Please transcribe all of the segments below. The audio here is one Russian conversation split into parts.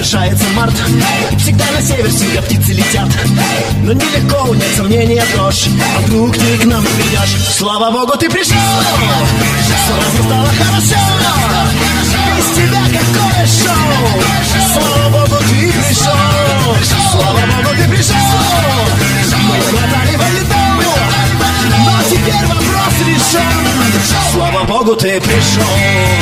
приближается март. Всегда на север всегда птицы летят. Но нелегко унять сомнения дрожь. А вдруг ты к нам придешь? Слава Богу, ты пришел. Сразу стало хорошо. Без тебя какое шоу. Слава Богу, ты пришел. Слава Богу, ты пришел. Мы глотали валидол, но теперь вопрос решен. Слава Богу, ты пришел.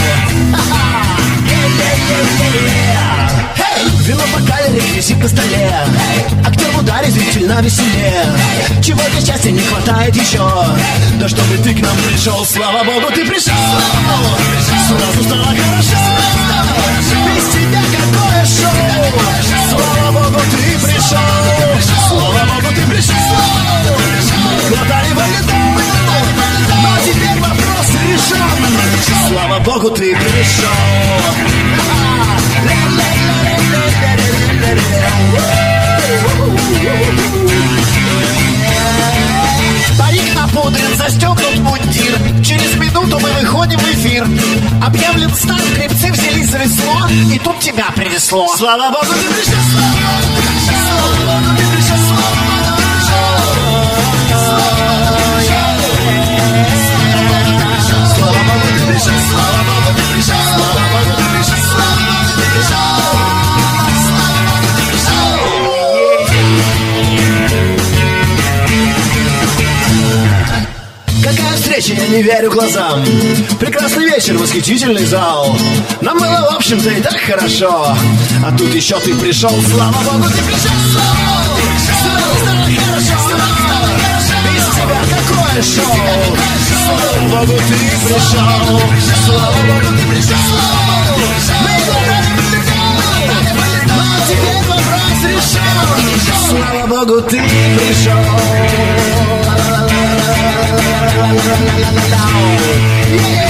Вино в бокале, реквизит на столе. Актер в ударе, зритель на веселе. Чего для счастья не хватает еще? Да чтобы ты к нам пришел. Слава Богу, ты пришел. Сразу стало хорошо. Без тебя какое шоу. Слава Богу, ты пришел. Слава Богу, ты пришел. Мы глотали валидол, но теперь вопрос решен. Слава Богу, ты пришел. Парик напудрен, застегнут мундир. Через минуту мы выходим в эфир. Объявлен старт, гребцы взялись за весло. И тут тебя принесло. Слава Богу, ты пришел. Слава Богу, ты пришел. Слава Богу, ты пришел. Слава Богу, ты пришел. Слава Богу, ты пришел. Слава Богу, ты пришел. Какая встреча, я не верю глазам. Прекрасный вечер, восхитительный зал. Нам было, в общем-то, и так хорошо. А тут еще ты пришел. Слава Богу, ты пришел. Слава стало хорошо. Без тебя какое шоу. Слава Богу, ты пришел. Слава Богу, ты пришел. Мы но теперь вопрос решен. Слава Богу, ты пришел. Yeah.